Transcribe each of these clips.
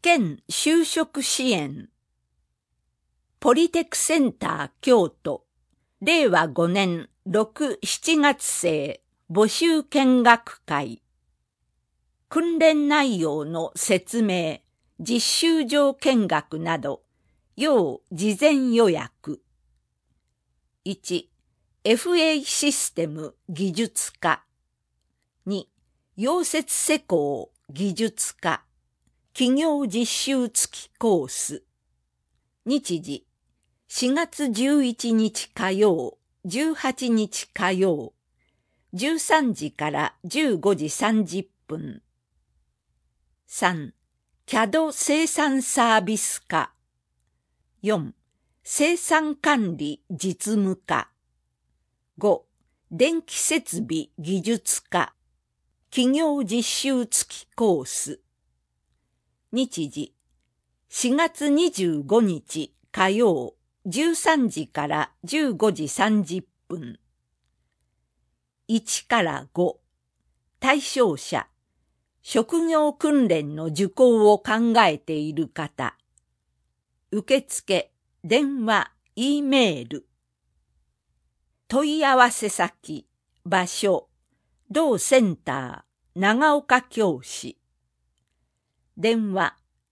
験就職支援。ポリテクセンター京都、令和5年6、7月生募集見学会。訓練内容の説明、実習場見学など、要事前予約。1、FA システム技術科。2、溶接施工技術科。企業実習付きコース。日時、4月11日火曜、18日火曜、13時から15時30分。3、CAD 生産サービス科。4、生産管理実務科。5、電気設備技術科。企業実習付きコース。日時、4月25日火曜、13時から15時30分。1から5、対象者、職業訓練の受講を考えている方。受付、電話、Eメール。問い合わせ先、場所、同センター、長岡教師。電話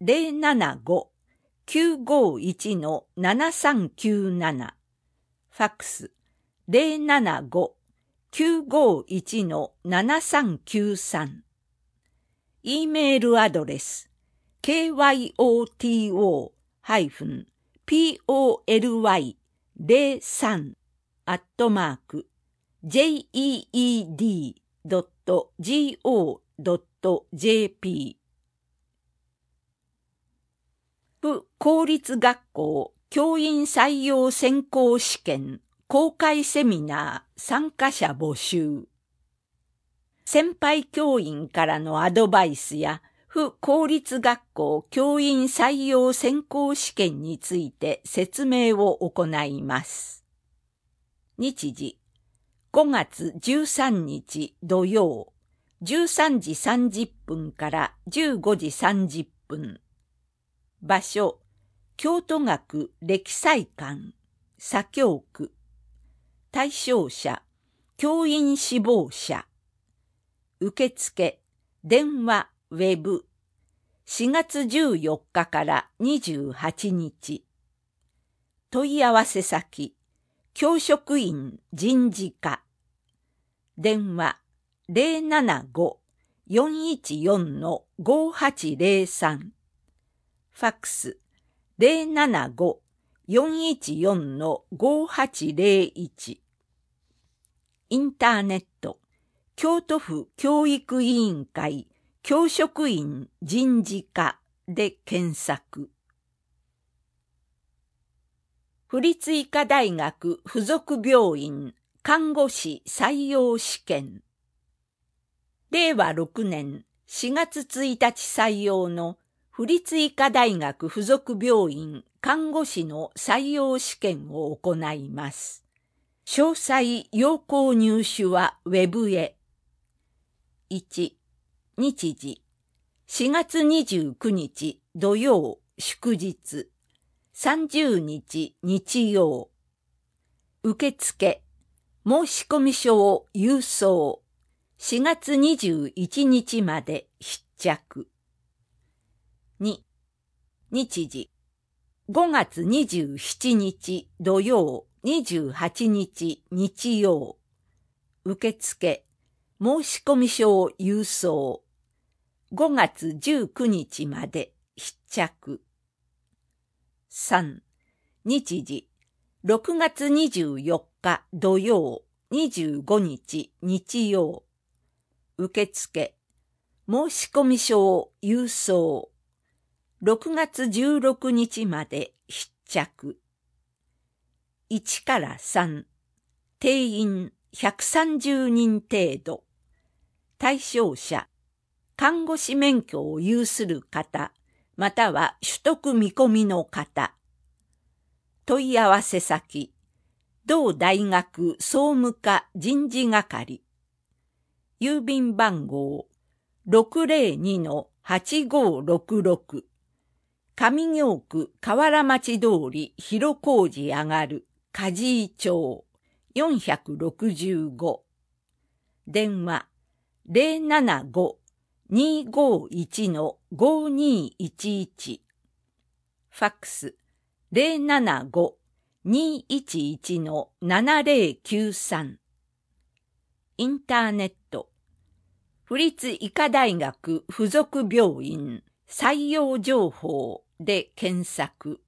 075-951-7397。ファックス075-951-7393。Eメールアドレス kyot-poly03@jeed.go.jp。府公立学校教員採用選考試験公開セミナー参加者募集。先輩教員からのアドバイスや府公立学校教員採用選考試験について説明を行います。日時、5月13日土曜、13時30分から15時30分。場所、京都学歴祭館、左京区。対象者、教員志望者。受付、電話、ウェブ。4月14日から28日。問い合わせ先、教職員人事課。電話、075-414-5803。ファックス075-414-5801。インターネット、京都府教育委員会教職員人事課で検索。府立医科大学附属病院看護師採用試験。令和6年4月1日採用の府立医科大学附属病院看護師の採用試験を行います。詳細要項入手はウェブへ。1、日時、4月29日土曜祝日、30日日曜。受付、申込書を郵送。4月21日まで必着。2、日時、5月27日土曜、28日日曜。受付、申込書を郵送。5月19日まで必着。3、日時、6月24日土曜、25日日曜。受付、申込書を郵送。6月16日まで必着。1から3、定員130人程度。対象者、看護師免許を有する方、または取得見込みの方。問い合わせ先、同大学総務課人事係。郵便番号 602-8566 上京区河原町通り広小路上がる梶井町465。電話075-251-5211。ファックス075-211-7093。インターネット府立医科大学附属病院採用情報で検索。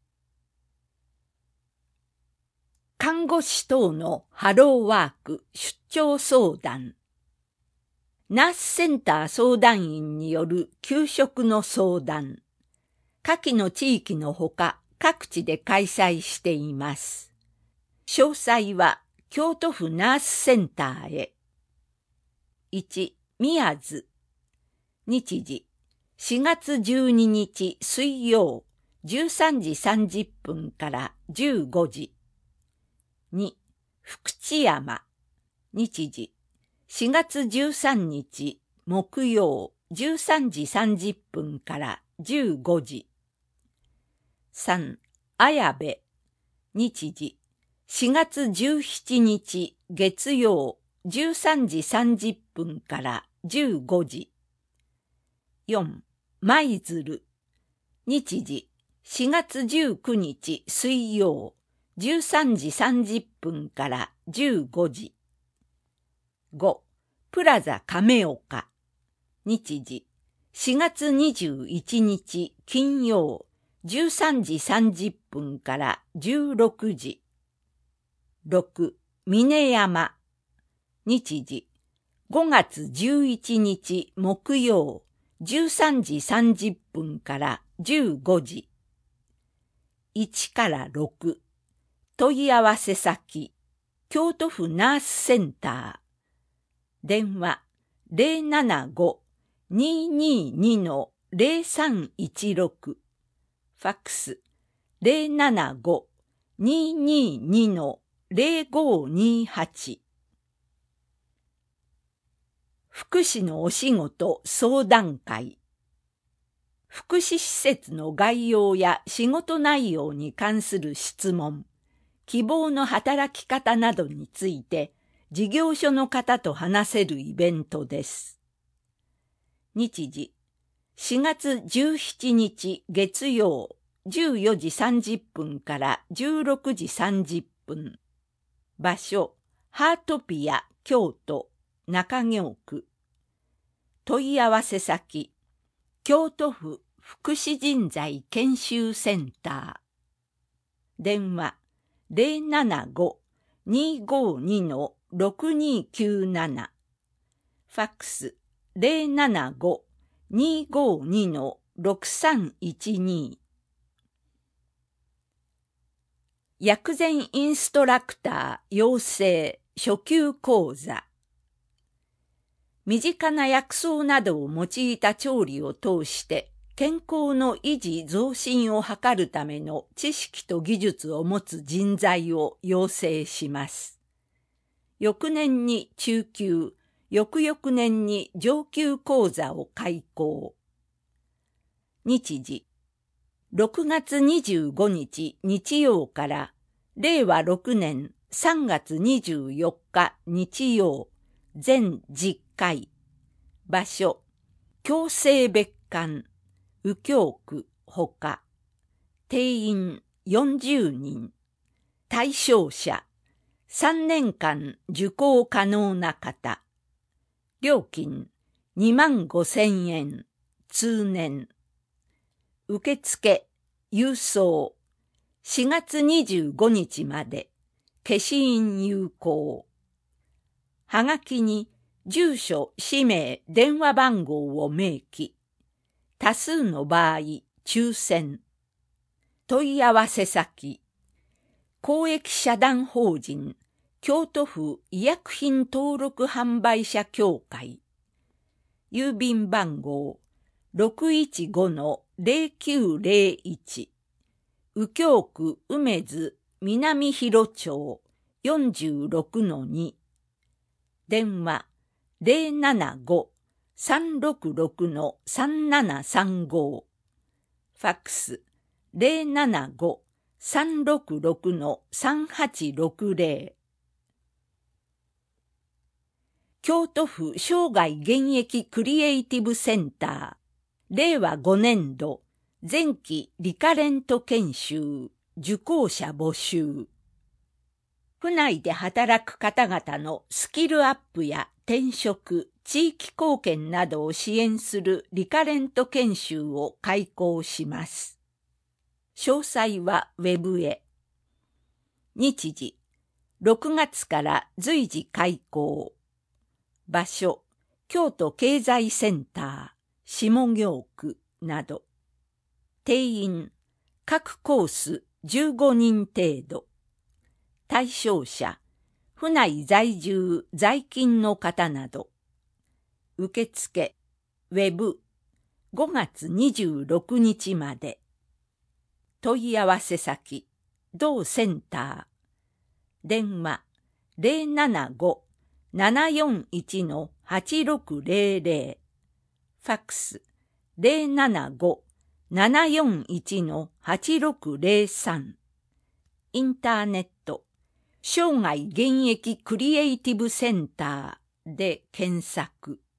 看護師等のハローワーク出張相談。ナースセンター相談員による給食の相談。下記の地域のほか各地で開催しています。詳細は京都府ナースセンターへ。1、宮津。日時、4月12日水曜、13時30分から15時。2、福知山。日時、4月13日木曜、13時30分から15時。3、綾部。日時、4月17日月曜、13時30分から15時。4、舞鶴。日時、4月19日水曜、13時30分から15時。5、プラザ亀岡。日時、4月21日金曜、13時30分から16時。6、峰山。日時、5月11日木曜、13時30分から15時。1から6。問い合わせ先、京都府ナースセンター。電話075-222-0316。ファックス075-222-0528。福祉のお仕事相談会。福祉施設の概要や仕事内容に関する質問、希望の働き方などについて、事業所の方と話せるイベントです。日時、4月17日月曜、14時30分から16時30分。場所、ハートピア京都中京区。問い合わせ先、京都府福祉人材研修センター。電話075-252-6297。ファックス075-252-6312。薬膳インストラクター養成初級講座。身近な薬草などを用いた調理を通して健康の維持増進を図るための知識と技術を持つ人材を養成します。翌年に中級、翌々年に上級講座を開講。日時、6月25日日曜から令和6年3月24日日曜、全10回。場所、京成別館、右京区ほか。定員40人。対象者、3年間受講可能な方。料金25,000円。通年。受付、郵送。4月25日まで。消印有効。はがきに住所、氏名、電話番号を明記。多数の場合、抽選。問い合わせ先。公益社団法人京都府医薬品登録販売者協会。郵便番号 615-0901。右京区梅津南広町 46-2。電話075-366-3735。ファックス 075-366-3860。京都府生涯現役クリエイティブセンター、令和5年度前期リカレント研修受講者募集。府内で働く方々のスキルアップや転職、地域貢献などを支援するリカレント研修を開講します。詳細はウェブへ。日時、6月から随時開講。場所、京都経済センター、下京区など。定員、各コース15人程度。対象者、府内在住在勤の方など。受付、ウェブ、5月26日まで。問い合わせ先、同センター。電話、075-741-8600。ファックス、075-741-8603。インターネット、生涯現役クリエイティブセンターで検索。